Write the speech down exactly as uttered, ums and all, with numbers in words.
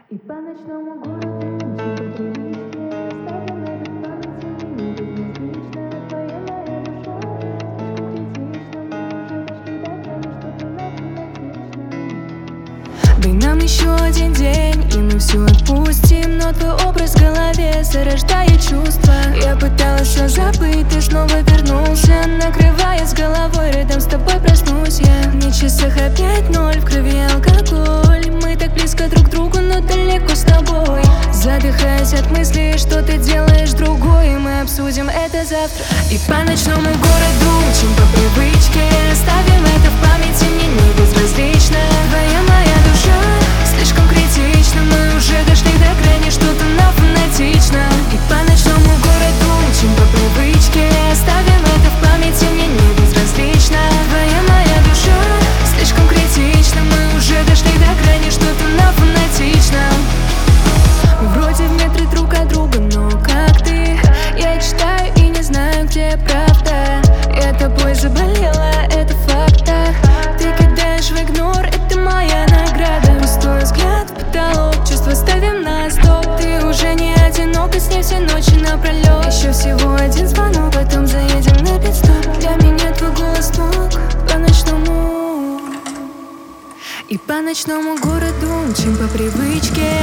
И по ночному городу мчим по привычке, оставим это в памяти, мне безразлично. Твоя моя душа слишком критична, мы уже дошли до грани, что-то нам фанатично. Дай нам еще один день, и мы все отпустим, но твой образ в голове зарождает чувства. Я пыталась все забыть, ты снова вернулся, накрывая с головой, рядом с тобой проснусь я. На часах опять ноль, в крови алкоголь, мы так близко друг к другу, но далеко с тобой. Задыхаясь от мысли, что ты делаешь другое, мы обсудим это завтра. И по ночному городу мчим по привычке, оставим это в памяти, мне не безразлично. Твоя моя душа слишком критична, мы уже дошли до грани, что-то нам фанатично. И по ночному городу мчим по привычке, оставим это в памяти, мне не безразлично. Твоя моя душа слишком критична, мы уже дошли до грани, что-то нам фанатично. Вроде в метре друг от друга, но как ты? Я читаю и не знаю, где правда. Я тобой заболела, это факт. Ты кидаешь в игнор, это моя награда. Пустой взгляд в потолок, чувства ставим на стоп. Ты уже не одинока, с ней все ночи напролет. Еще всего один звонок, потом заедем на пит-стоп. Для меня твой голос ног по ночному. И по ночному городу мчим по привычке,